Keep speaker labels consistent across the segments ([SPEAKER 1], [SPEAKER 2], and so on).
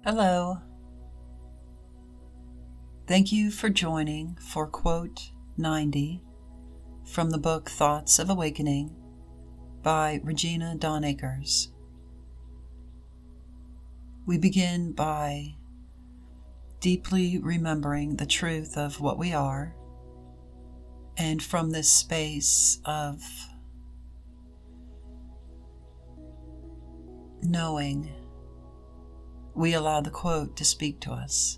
[SPEAKER 1] Hello. Thank you for joining for quote 90 from the book Thoughts of Awakening by Regina Dawn Akers. We begin by deeply remembering the truth of what we are, and from this space of knowing, we allow the quote to speak to us.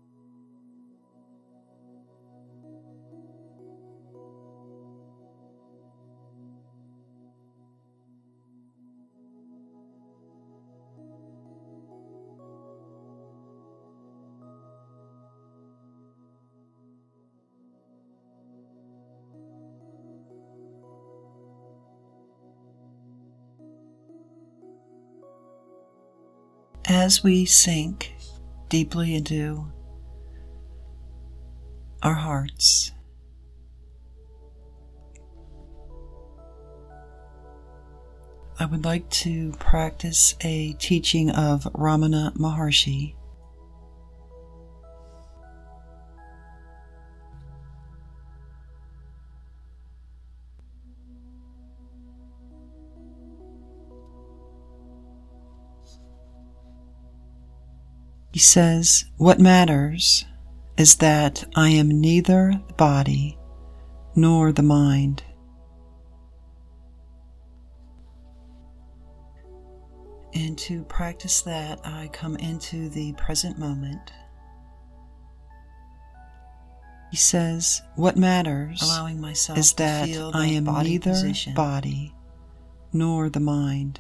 [SPEAKER 1] As we sink deeply into our hearts, I would like to practice a teaching of Ramana Maharshi. He says, "What matters is that I am neither the body nor the mind. And to practice that, I come into the present moment." He says, "What matters
[SPEAKER 2] allowing myself
[SPEAKER 1] is
[SPEAKER 2] to
[SPEAKER 1] that
[SPEAKER 2] feel
[SPEAKER 1] I am
[SPEAKER 2] body
[SPEAKER 1] neither
[SPEAKER 2] position.
[SPEAKER 1] body nor the mind,"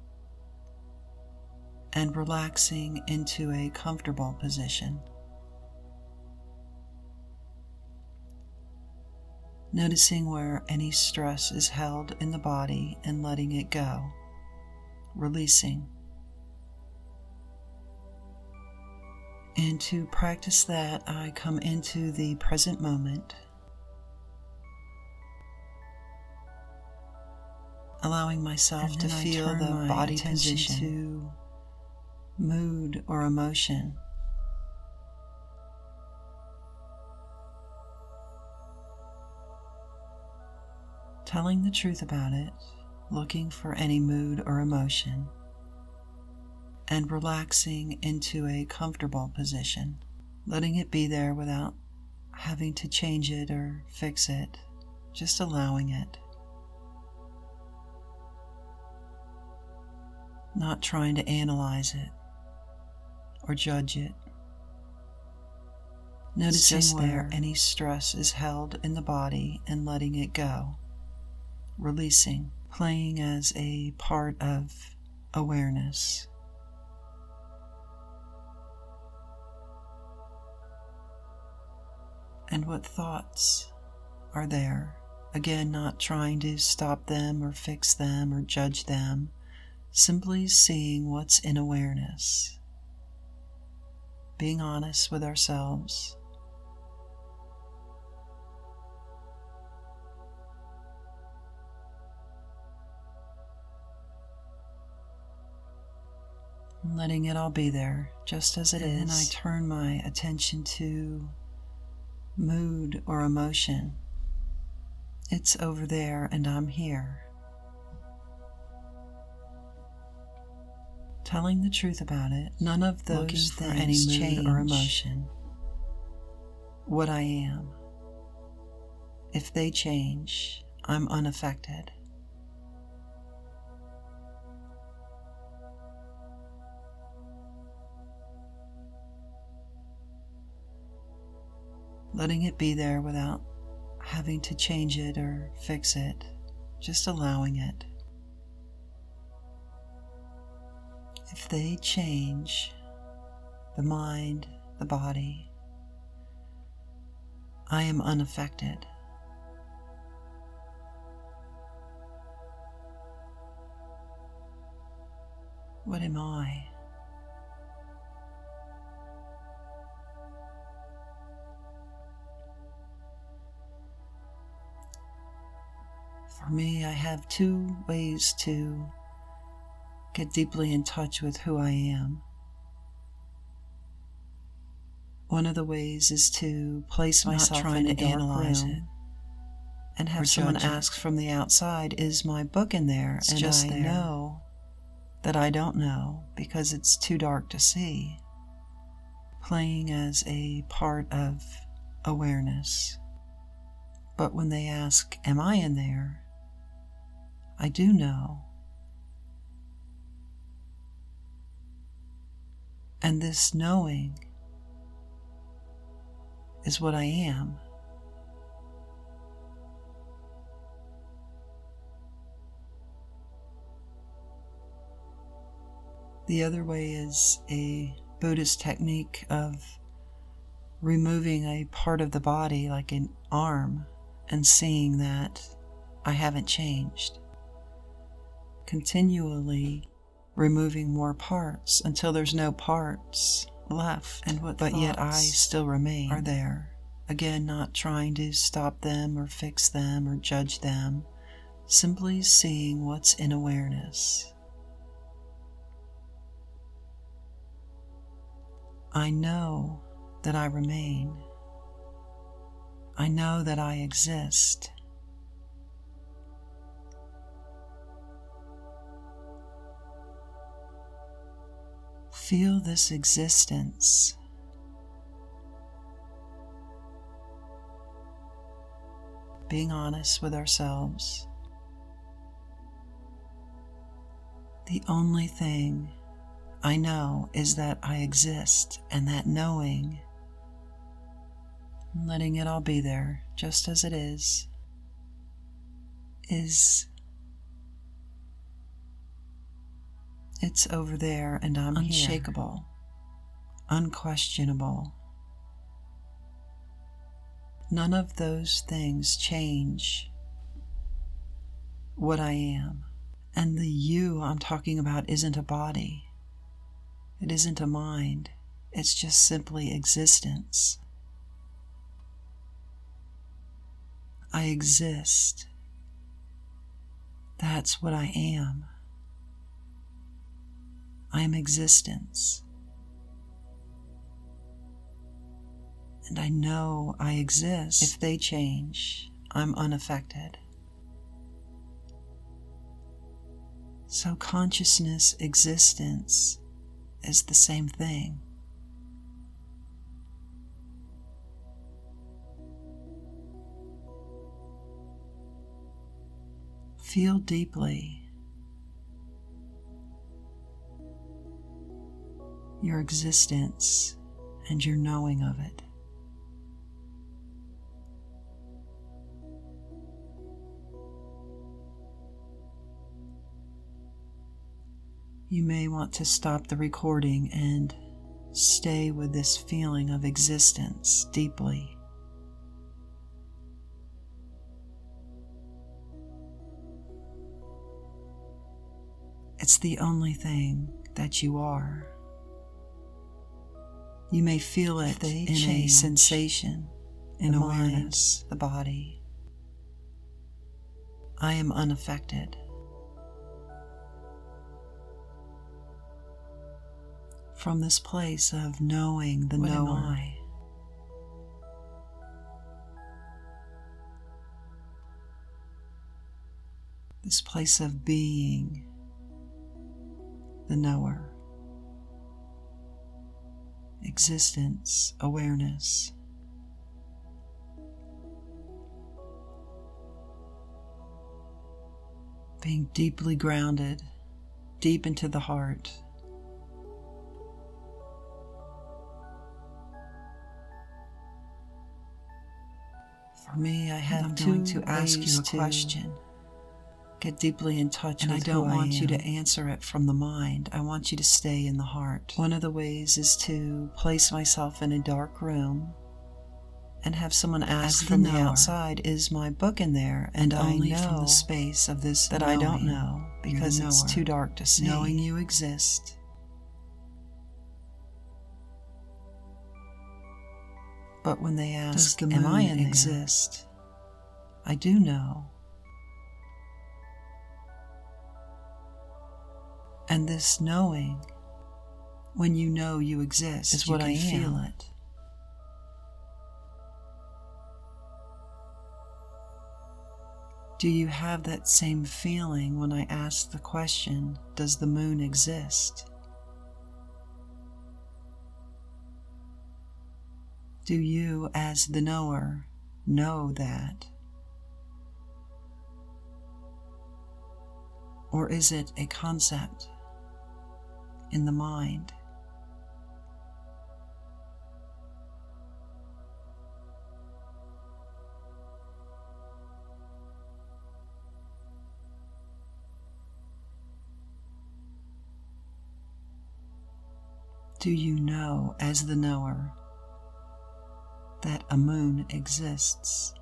[SPEAKER 1] and relaxing into a comfortable position. Noticing where any stress is held in the body and letting it go, releasing. And to practice that, I come into the present moment, allowing myself to feel the body position, to mood or emotion. Telling the truth about it, looking for any mood or emotion, and relaxing into a comfortable position, letting it be there without having to change it or fix it, just allowing it. Not trying to analyze it or judge it. Noticing where any stress is held in the body and letting it go. Releasing, playing as a part of awareness. And what thoughts are there? Again, not trying to stop them or fix them or judge them. Simply seeing what's in awareness. Being honest with ourselves. Letting it all be there, just as it is. And I turn my attention to mood or emotion. It's over there and I'm here. Telling the truth about it, none of those things change or emotion. What I am. If they change, I'm unaffected. Letting it be there without having to change it or fix it, just allowing it. If they change, the mind, the body, I am unaffected. What am I? For me, I have two ways to get deeply in touch with who I am. One of the ways is to place myself in a dark room and have someone ask from the outside, is my book in there? And I know that I don't know because it's too dark to see. Playing as a part of awareness. But when they ask, am I in there? I do know. And this knowing is what I am. The other way is a Buddhist technique of removing a part of the body, like an arm, and seeing that I haven't changed. Continually removing more parts until there's no parts left, but yet I still remain are there. Again, not trying to stop them or fix them or judge them, simply seeing what's in awareness. I know that I remain. I know that I exist. Feel this existence. Being honest with ourselves. The only thing I know is that I exist, and that knowing, letting it all be there just as it is it's over there, and I'm unshakable, unquestionable. None of those things change what I am. And the you I'm talking about isn't a body. It isn't a mind. It's just simply existence. I exist. That's what I am. I am existence. And I know I exist. If they change, I'm unaffected. So consciousness, existence is the same thing. Feel deeply your existence and your knowing of it. You may want to stop the recording and stay with this feeling of existence deeply. It's the only thing that you are. You may feel it in a sensation, in awareness, the body. I am unaffected. From this place of knowing the knower. This place of being the knower. Existence, awareness. Being deeply grounded, deep into the heart. For me, I'm going to ask you a question. Get deeply in touch with who I am. And I don't want you to answer it from the mind. I want you to stay in the heart. One of the ways is to place myself in a dark room and have someone ask from the outside, is my book in there? And only from the space of this that I don't know, because it's too dark to see. Knowing you exist. But when they ask, am I in there? Exist? I do know. And this knowing, when you know you exist, is what I am. Feel it. Do you have that same feeling when I ask the question, does the moon exist? Do you, as the knower, know that? Or is it a concept in the mind? Do you know, as the knower, that a moon exists?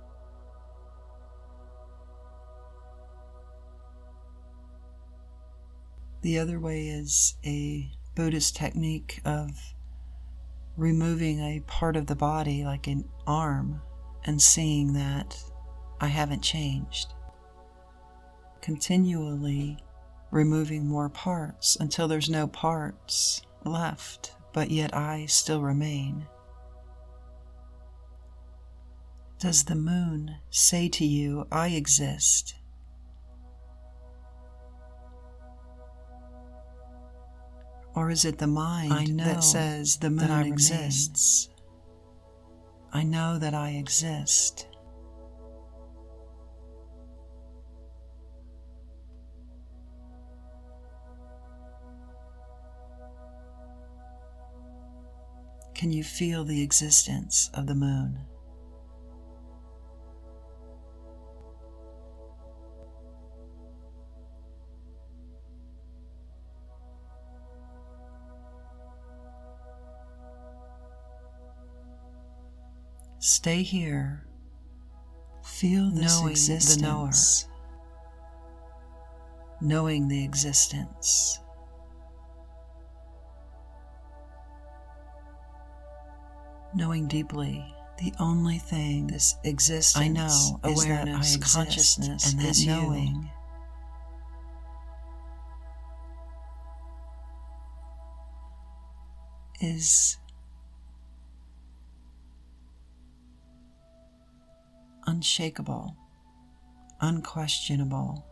[SPEAKER 1] The other way is a Buddhist technique of removing a part of the body, like an arm, and seeing that I haven't changed. Continually removing more parts until there's no parts left, but yet I still remain. Does the moon say to you, I exist? Or is it the mind that says the moon exists? I know that I exist. Can you feel the existence of the moon? Stay here. Feel this existence. Knowing the existence. Knowing deeply the only thing this existence
[SPEAKER 2] I know,
[SPEAKER 1] is
[SPEAKER 2] awareness,
[SPEAKER 1] that I
[SPEAKER 2] consciousness,
[SPEAKER 1] and that
[SPEAKER 2] is you.
[SPEAKER 1] knowing is unshakable, unquestionable.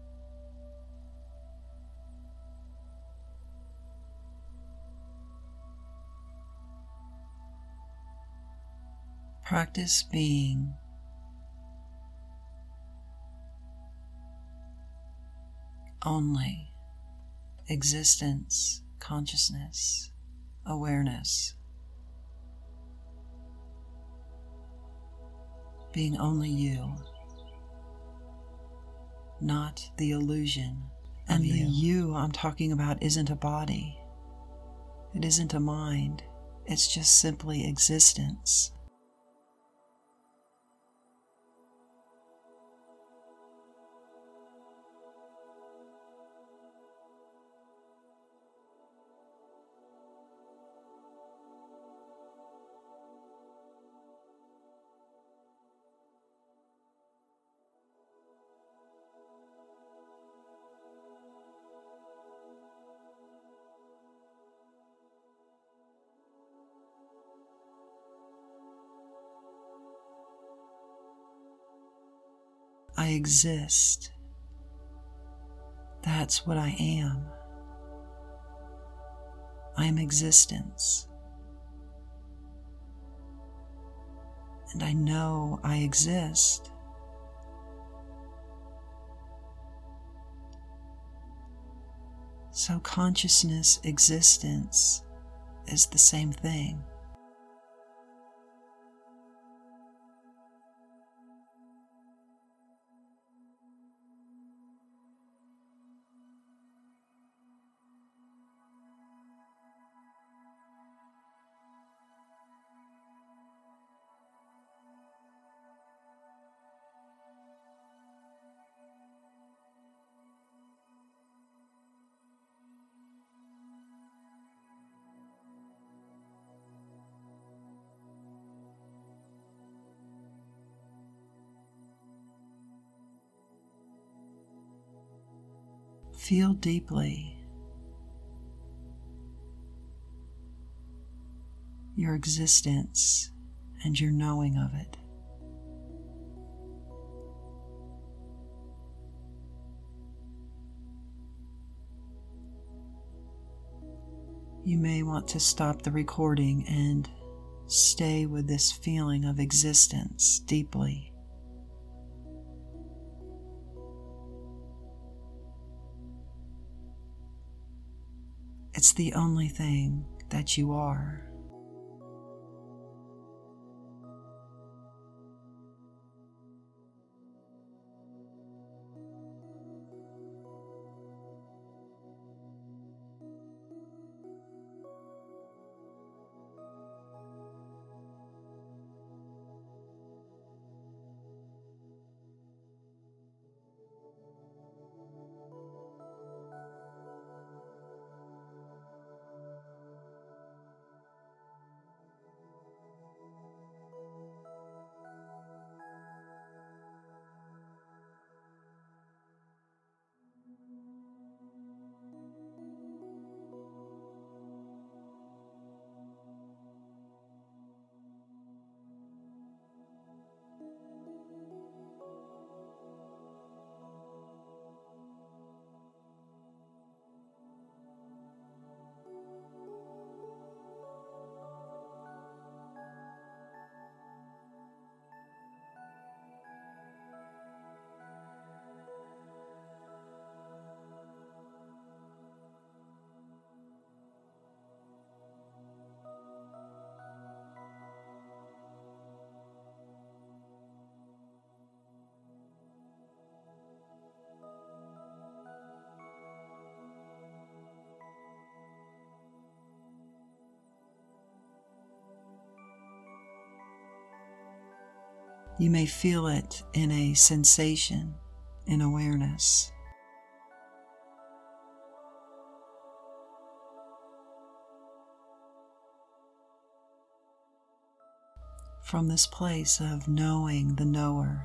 [SPEAKER 1] Practice being only existence, consciousness, awareness. Being only you, not the illusion of you. And the you I'm talking about isn't a body. It isn't a mind. It's just simply existence. I exist. That's what I am. I am existence. And I know I exist. So consciousness, existence is the same thing. Feel deeply your existence and your knowing of it. You may want to stop the recording and stay with this feeling of existence deeply. It's the only thing that you are. You may feel it in a sensation, in awareness. From this place of knowing the knower,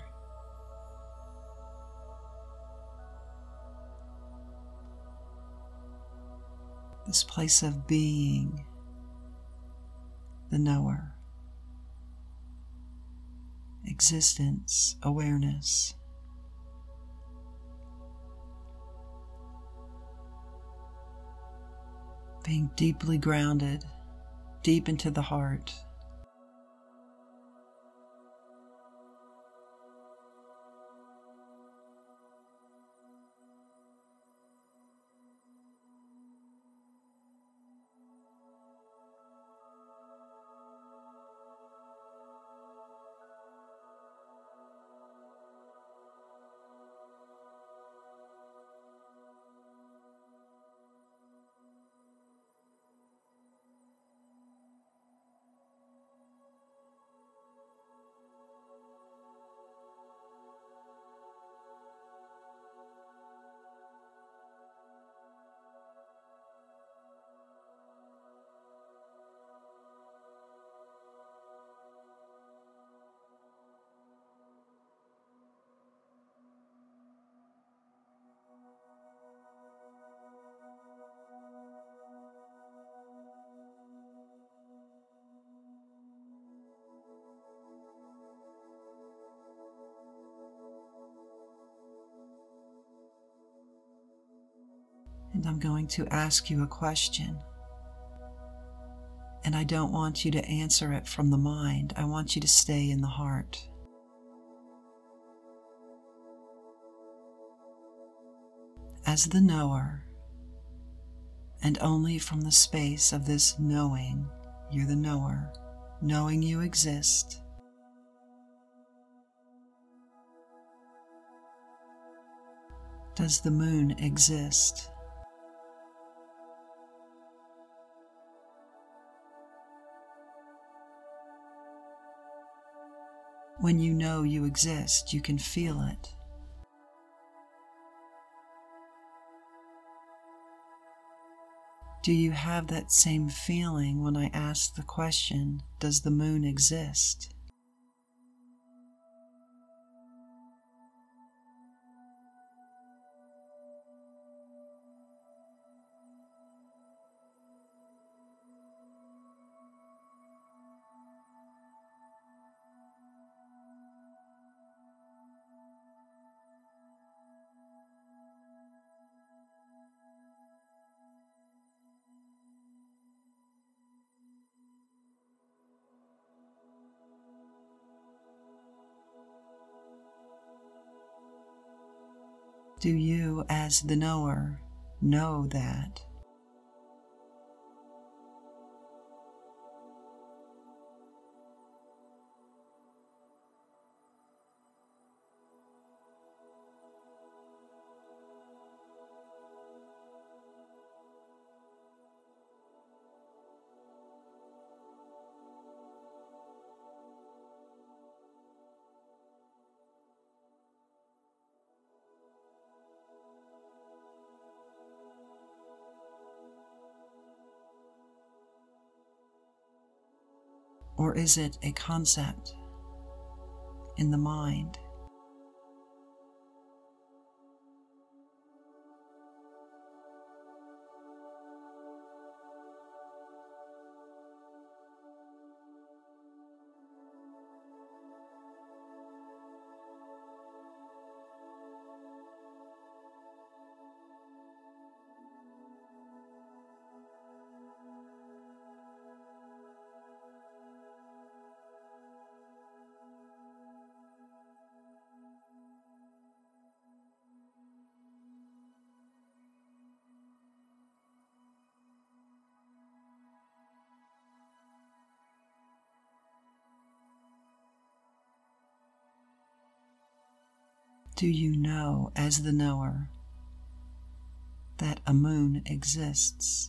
[SPEAKER 1] this place of being the knower, existence, awareness. Being deeply grounded, deep into the heart. And I'm going to ask you a question. And I don't want you to answer it from the mind. I want you to stay in the heart. As the knower, and only from the space of this knowing, you're the knower, knowing you exist. Does the moon exist? When you know you exist, you can feel it. Do you have that same feeling when I ask the question, does the moon exist? Do you, as the knower, know that? Or is it a concept in the mind? Do you know, as the knower, that a moon exists?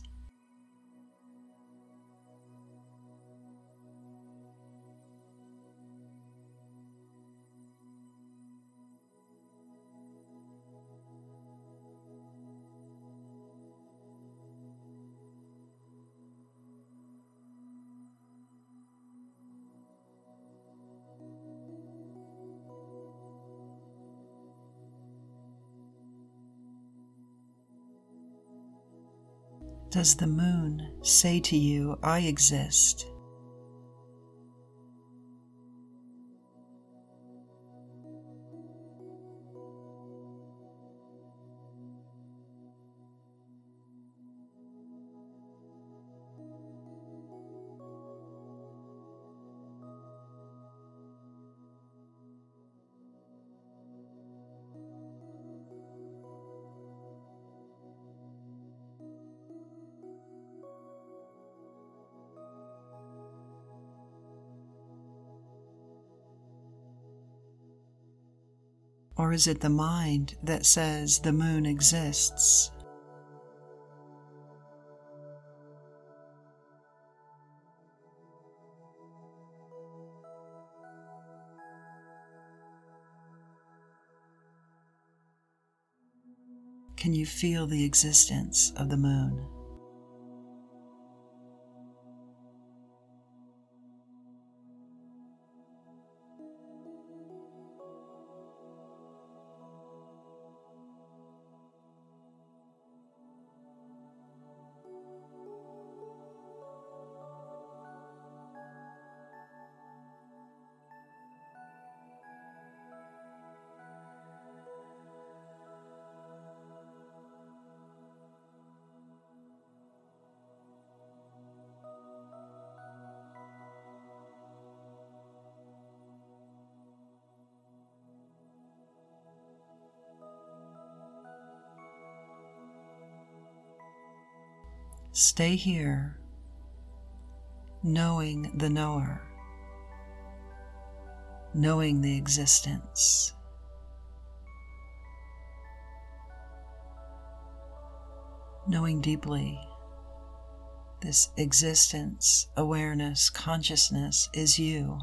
[SPEAKER 1] Does the moon say to you, I exist? Or is it the mind that says the moon exists? Can you feel the existence of the moon? Stay here, knowing the knower, knowing the existence. Knowing deeply this existence, awareness, consciousness is you.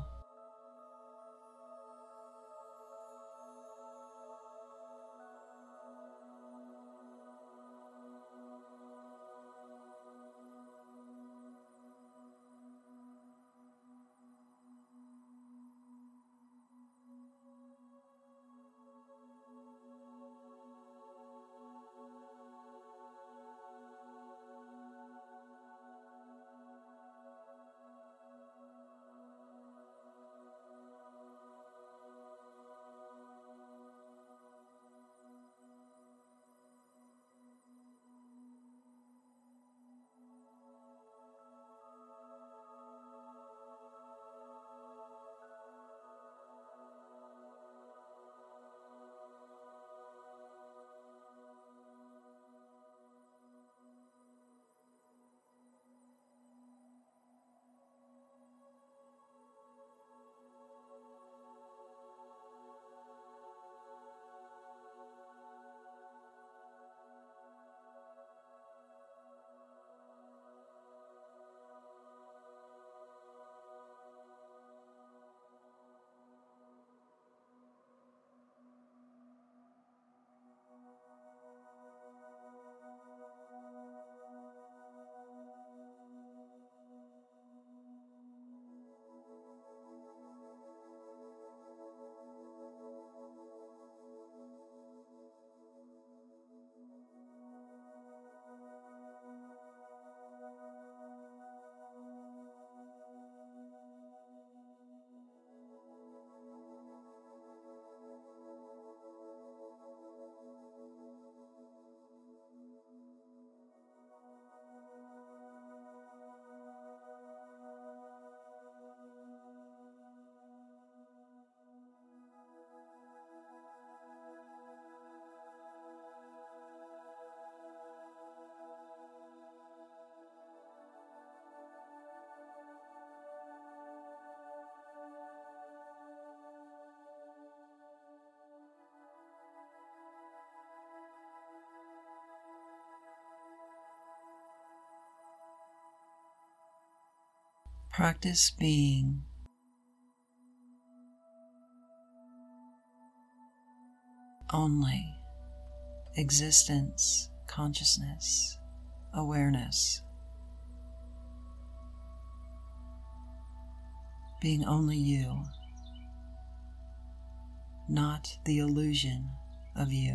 [SPEAKER 1] Practice being only existence, consciousness, awareness. Being only you, not the illusion of you.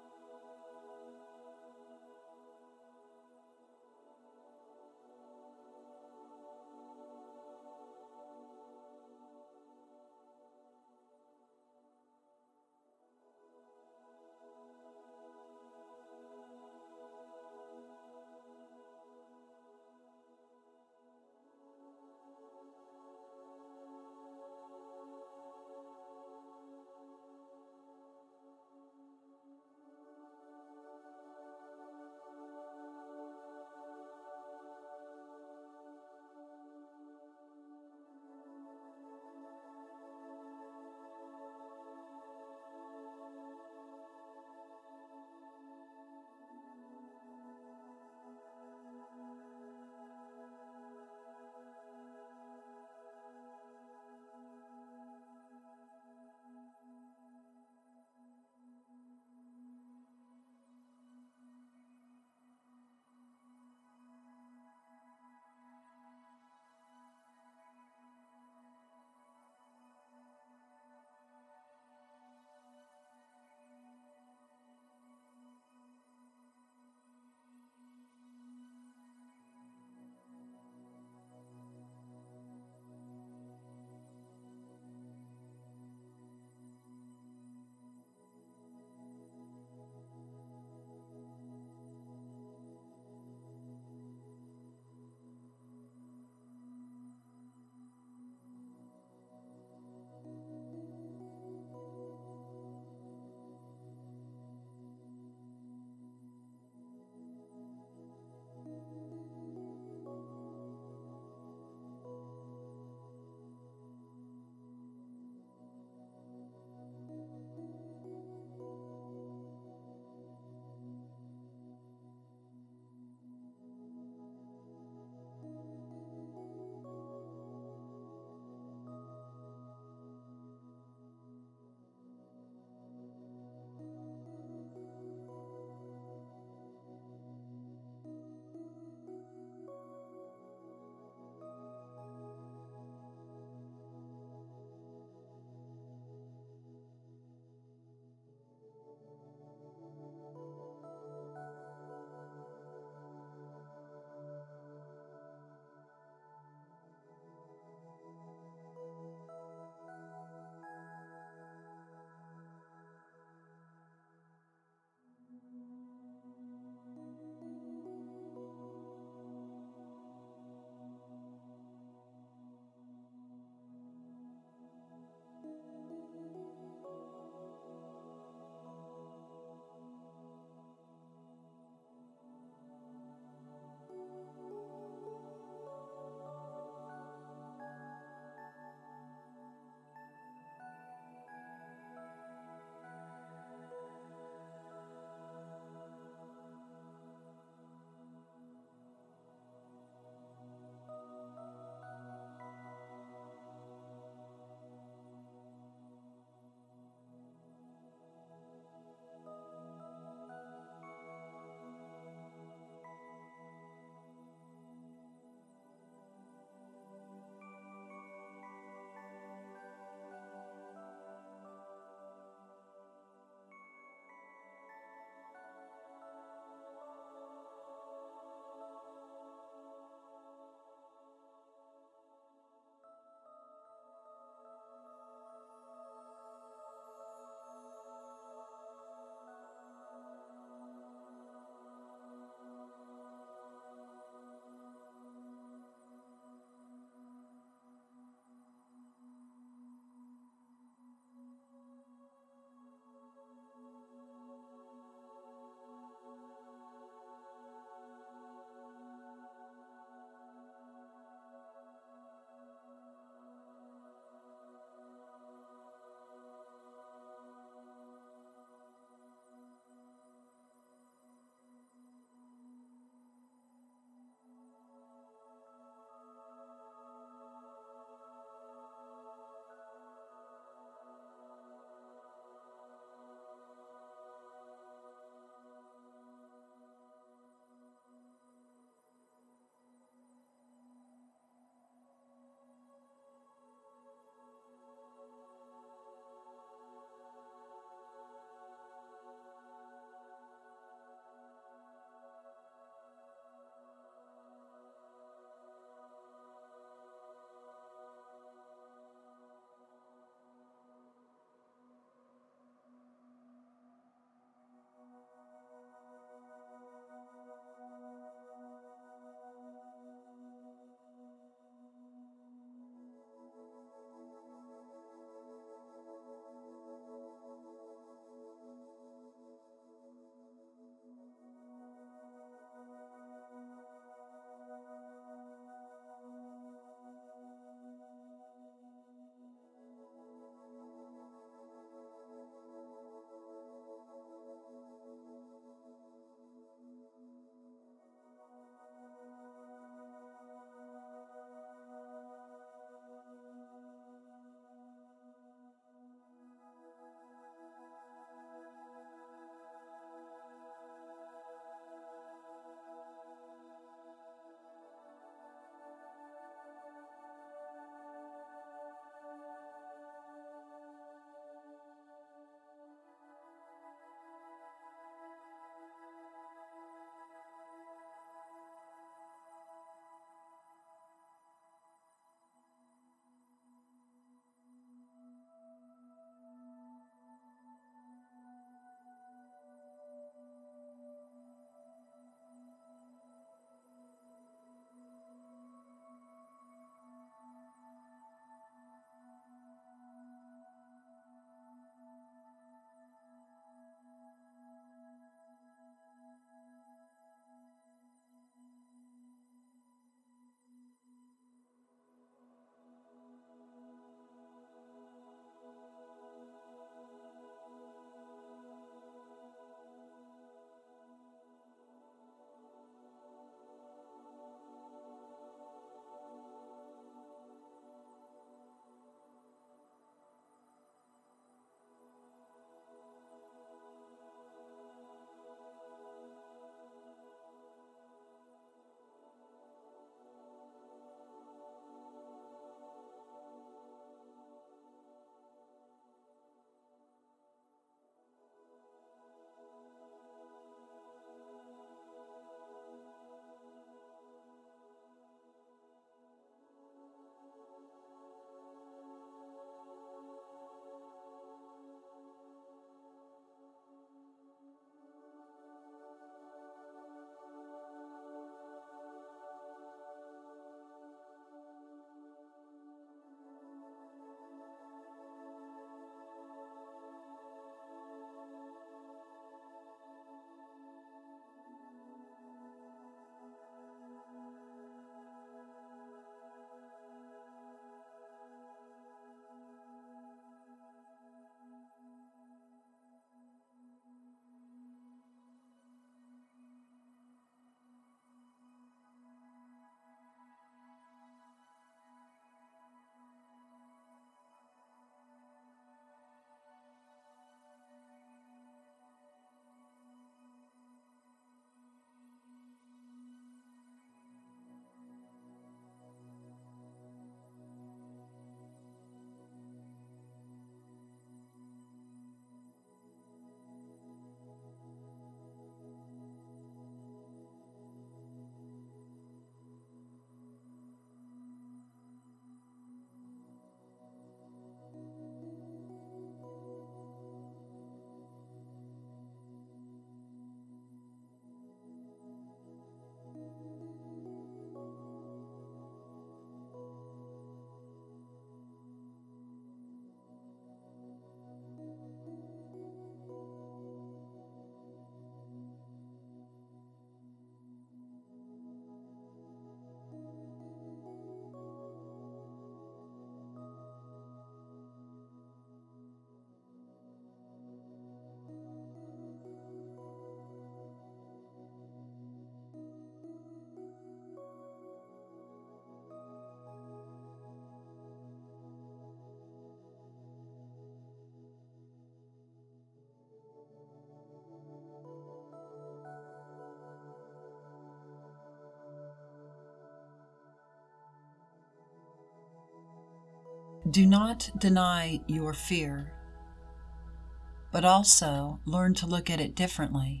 [SPEAKER 1] Do not deny your fear, but also learn to look at it differently.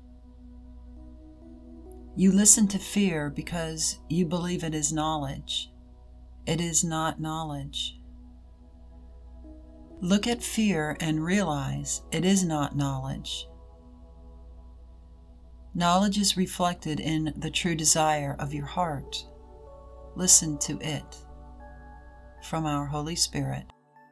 [SPEAKER 1] You listen to fear because you believe it is knowledge. It is not knowledge. Look at fear and realize it is not knowledge. Knowledge is reflected in the true desire of your heart. Listen to it. From our Holy Spirit.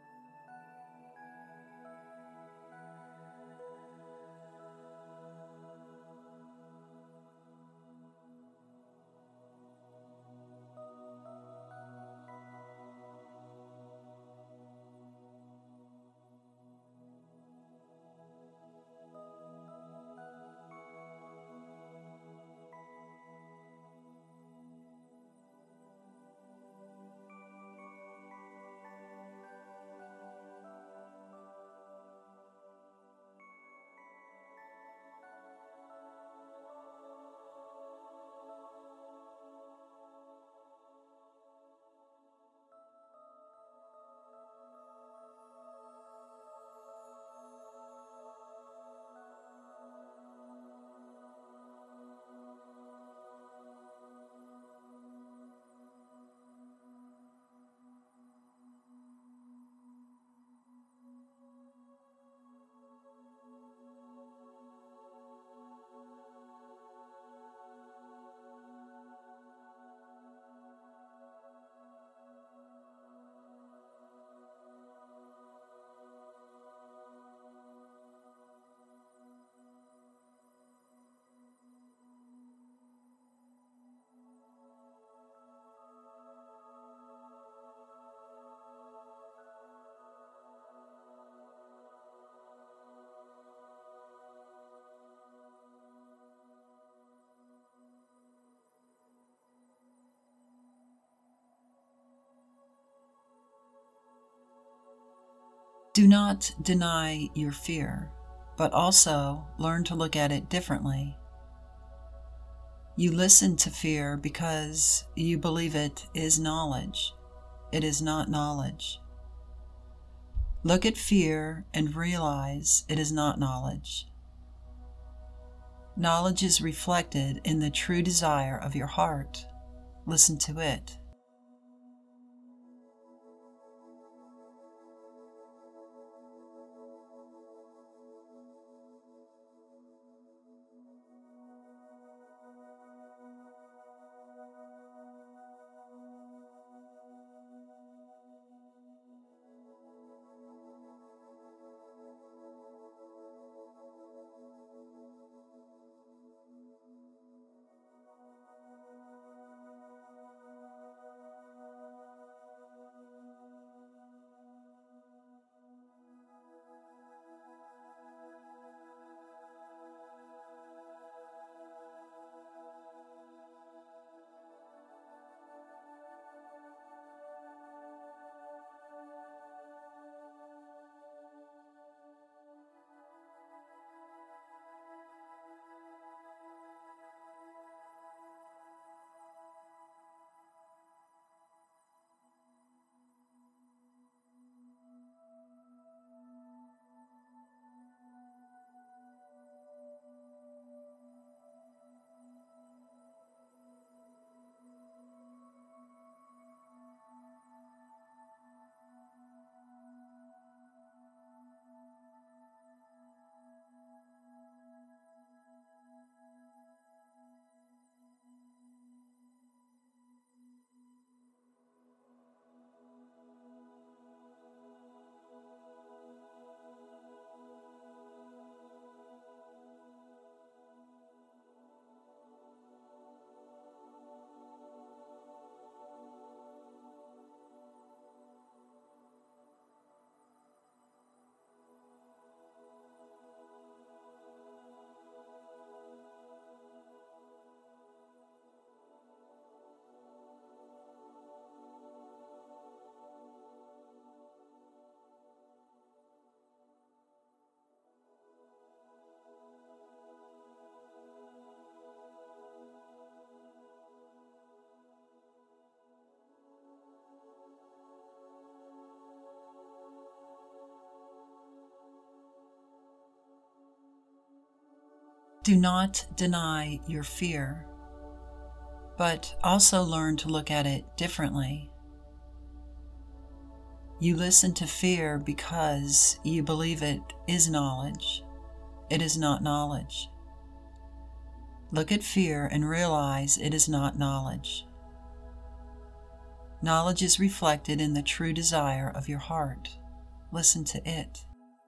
[SPEAKER 1] Do not deny your fear, but also learn to look at it differently. You listen to fear because you believe it is knowledge. It is not knowledge. Look at fear and realize it is not knowledge. Knowledge is reflected in the true desire of your heart. Listen to it. Do not deny your fear, but also learn to look at it differently. You listen to fear because you believe it is knowledge. It is not knowledge. Look at fear and realize it is not knowledge. Knowledge is reflected in the true desire of your heart. Listen to it.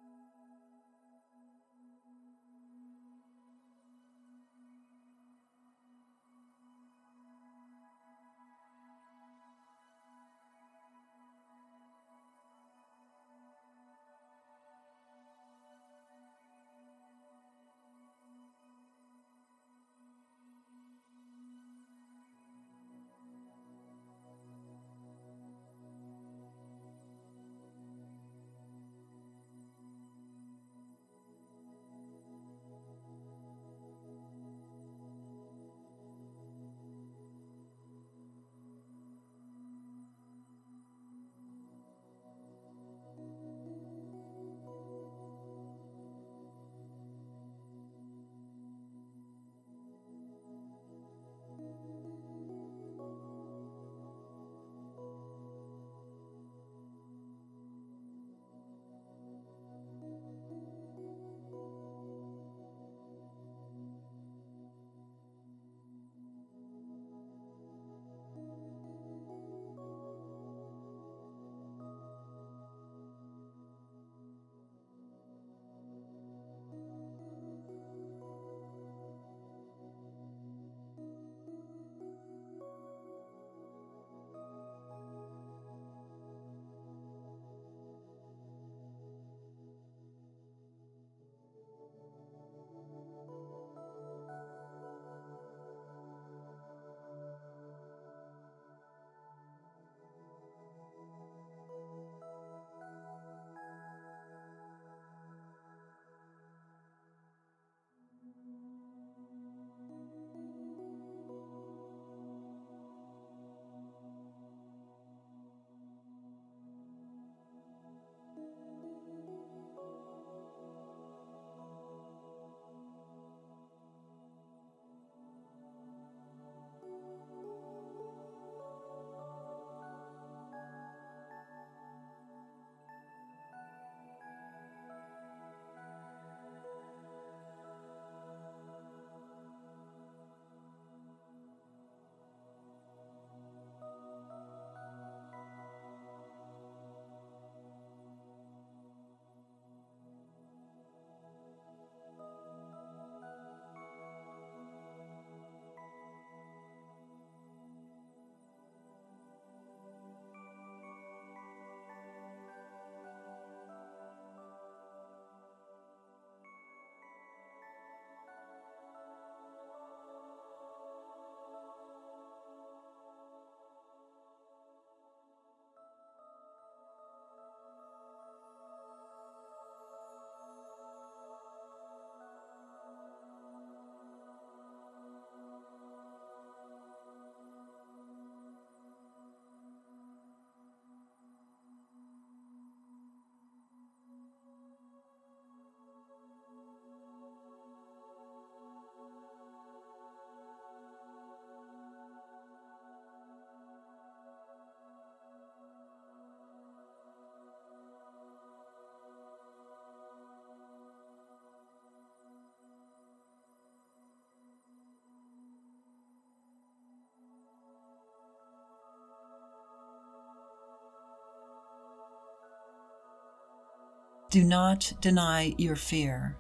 [SPEAKER 1] Do not deny your fear,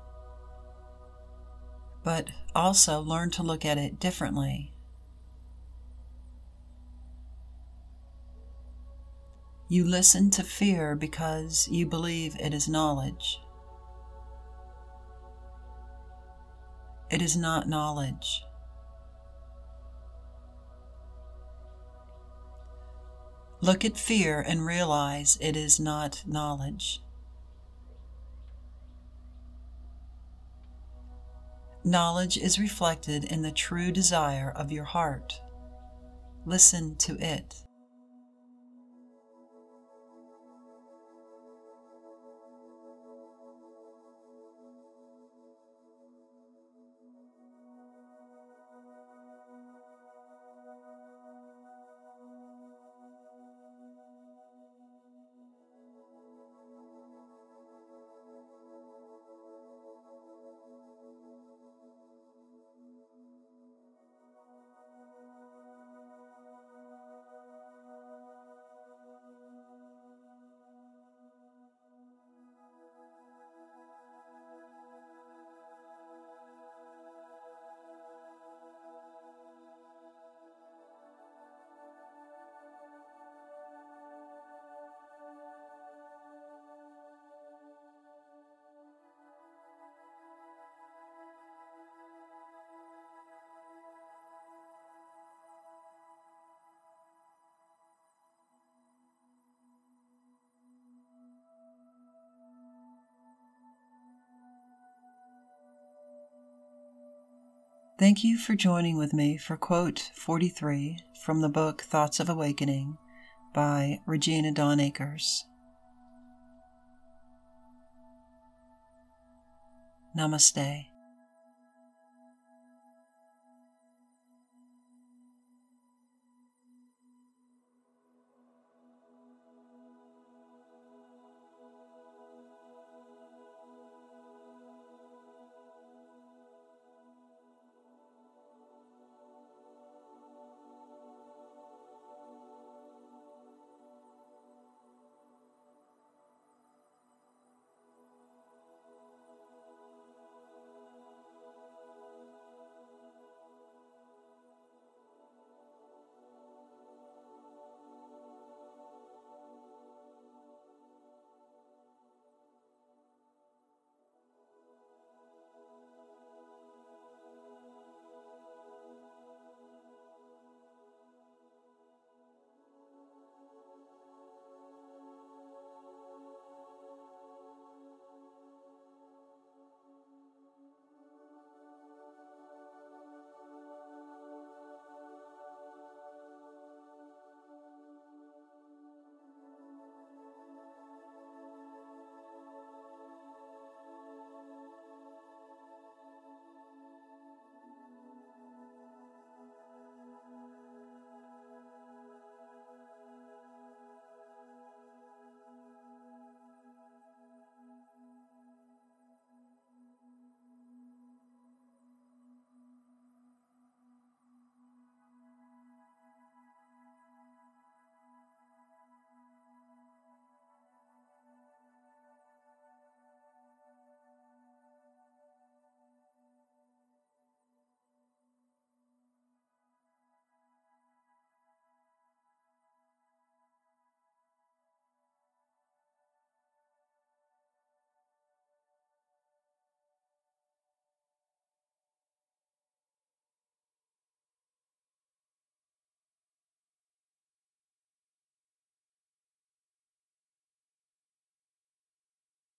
[SPEAKER 1] but also learn to look at it differently. You listen to fear because you believe it is knowledge. It is not knowledge. Look at fear and realize it is not knowledge. Knowledge is reflected in the true desire of your heart. Listen to it. Thank you for joining with me for quote 43 from the book Thoughts of Awakening by Regina Dawn Akers. Namaste.